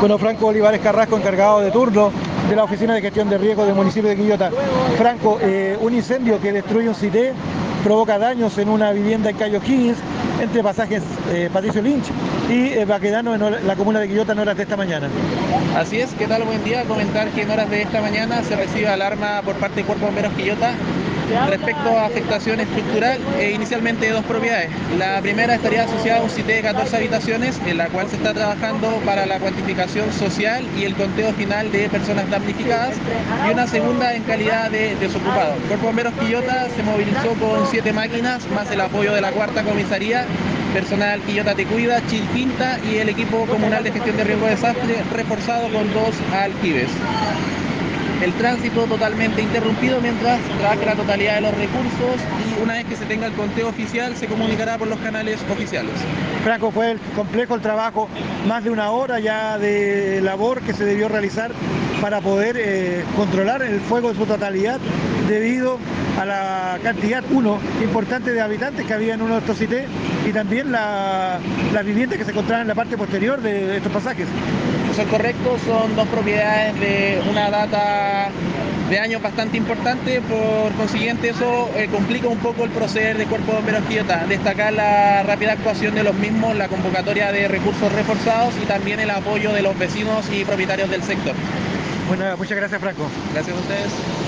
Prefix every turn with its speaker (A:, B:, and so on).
A: Bueno, Franco Olivares Carrasco, encargado de turno de la Oficina de Gestión de Riesgo del municipio de Quillota. Franco, un incendio que destruye un CITE provoca daños en una vivienda en Cayo Higgins, entre pasajes Patricio Lynch y Baquedano, en la comuna de Quillota, en horas de esta mañana.
B: Así es, ¿qué tal? Buen día. Comentar que en horas de esta mañana se recibe alarma por parte del Cuerpo de Bomberos Quillota respecto a afectación estructural inicialmente de dos propiedades. La primera estaría asociada a un CITE de 14 habitaciones, en la cual se está trabajando para la cuantificación social y el conteo final de personas damnificadas, y una segunda en calidad de desocupado. El Cuerpo de Bomberos Quillota se movilizó con 7 máquinas, más el apoyo de la cuarta comisaría, personal Quillota Te Cuida, Chilquinta y el equipo comunal de gestión de riesgo de desastre, reforzado con 2 aljibes. El tránsito totalmente interrumpido mientras trabaja la totalidad de los recursos, y una vez que se tenga el conteo oficial se comunicará por los canales oficiales.
A: Franco, fue complejo el trabajo, más de una hora ya de labor que se debió realizar para poder controlar el fuego en su totalidad, debido a la cantidad, importante de habitantes que había en uno de estos CITES, y también las viviendas que se encontraban en la parte posterior de estos pasajes.
B: Eso es correcto, son dos propiedades de una data de años bastante importante, por consiguiente eso complica un poco el proceder del Cuerpo de Bomberos Quillota. Destacar la rápida actuación de los mismos, la convocatoria de recursos reforzados y también el apoyo de los vecinos y propietarios del sector.
A: Bueno, muchas gracias, Franco.
B: Gracias a ustedes.